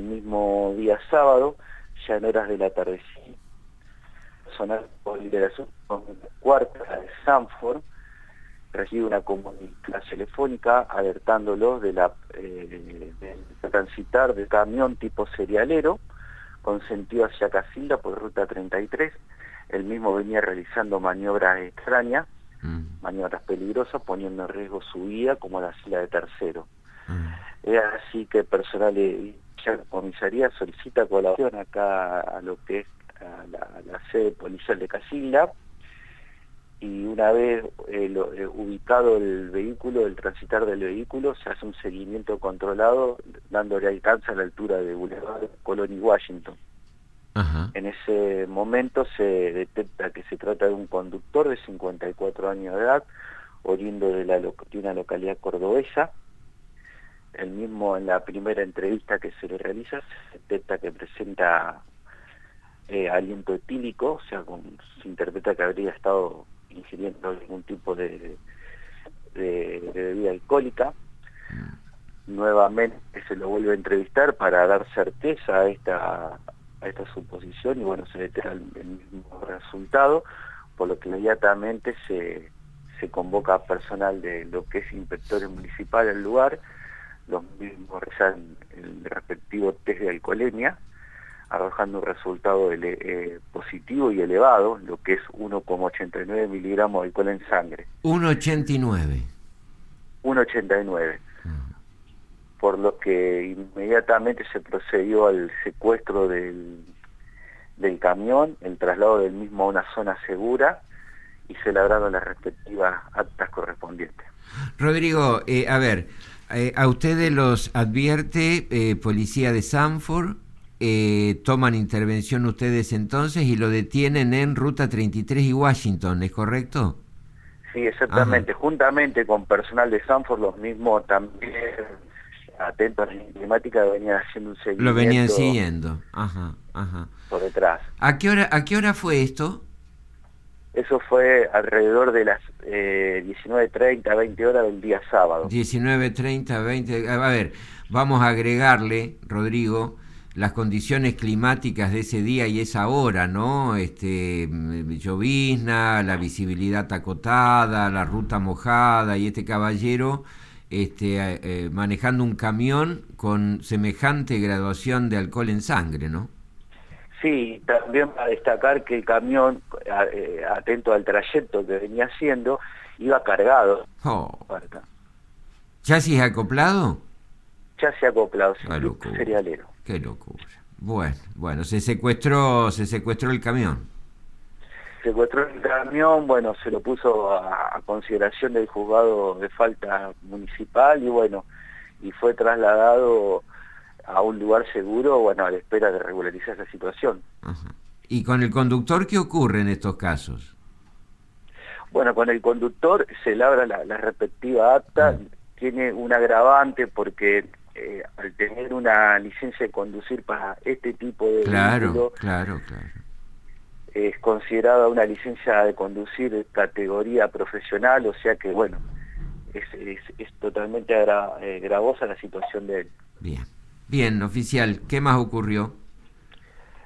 mismo día sábado, ya en horas de la tardecita, personal por liberación cuarta de Sanford recibe una comunicación telefónica alertándolos del transitar de camión tipo serialero con sentido hacia Casilda por ruta 33. El mismo venía realizando maniobras extrañas, maniobras peligrosas, poniendo en riesgo su vida como la fila de tercero. Es así que el personal de la comisaría solicita colaboración acá a lo que es a la sede policial de Casilda, y una vez ubicado el vehículo, el transitar del vehículo, se hace un seguimiento controlado dándole alcance a la altura de Boulevard Colón y Washington. Ajá. En ese momento se detecta que se trata de un conductor de 54 años de edad, oriundo de una localidad cordobesa. El mismo, en la primera entrevista que se le realiza, se detecta que presenta aliento etílico, o sea, se interpreta que habría estado ingiriendo algún tipo de bebida alcohólica. Nuevamente se lo vuelve a entrevistar para dar certeza a esta suposición, y bueno, se detecta el mismo resultado, por lo que inmediatamente se convoca personal de lo que es inspectores municipales al lugar. Los mismos realizan el respectivo test de alcoholemia, arrojando un resultado positivo y elevado, lo que es 1,89 miligramos de alcohol en sangre. 1,89. 1,89. Por lo que inmediatamente se procedió al secuestro del camión, el traslado del mismo a una zona segura, y se labraron las respectivas actas correspondientes. Rodrigo, a ver, a ustedes los advierte policía de Sanford, toman intervención ustedes entonces y lo detienen en Ruta 33 y Washington, ¿es correcto? Sí, exactamente. Ajá. Juntamente con personal de Sanford, los mismos también atentos a la climática venían haciendo un seguimiento. Lo venían siguiendo. Ajá, ajá. Por detrás. ¿A qué hora fue esto? Eso fue alrededor de las 19:30, 20 horas del día sábado. 19:30, 20... A ver, vamos a agregarle, Rodrigo, las condiciones climáticas de ese día y esa hora, ¿no? Llovizna, la visibilidad acotada, la ruta mojada, y este caballero manejando un camión con semejante graduación de alcohol en sangre, ¿no? Sí, también a destacar que el camión, atento al trayecto que venía haciendo, iba cargado. Oh. ¿Chasis acoplado? Chasis acoplado, Qué locura. serialero. Qué locura. Bueno, se secuestró el camión. Secuestró el camión, bueno, se lo puso a consideración del juzgado de falta municipal, y bueno, y fue trasladado a un lugar seguro, bueno, a la espera de regularizar esa situación. Ajá. ¿Y con el conductor qué ocurre en estos casos? Bueno, con el conductor se labra la respectiva acta. Tiene un agravante porque al tener una licencia de conducir para este tipo de vehículo, claro. es considerada una licencia de conducir de categoría profesional, o sea que, bueno, es totalmente gravosa la situación de él. Bien, oficial, ¿qué más ocurrió?